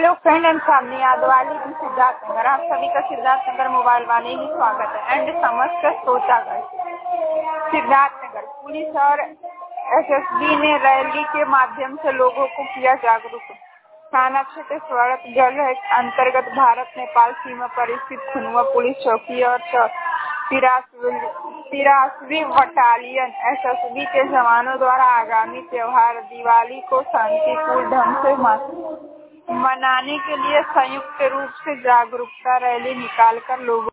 Hello friend and family, आदवाली in Siddharthnagar. आप सभी का सिद्धार्थनगर मोबाइल वाले में स्वागत है। एंड समस्त सोचागढ़ सिद्धार्थनगर पुलिस और एसएसबी ने रैली के माध्यम से लोगों को किया जागरूक। थाना क्षेत्र स्वरतगढ़ अंतर्गत भारत नेपाल सीमा पर स्थित खुनुआ पुलिस चौकी और 83वीं बटालियन एसएसबी के जवानों द्वारा आगामी त्योहार दिवाली को शांतिपूर्ण ढंग से मनाने के लिए संयुक्त रूप से जागरूकता रैली निकालकर लोगों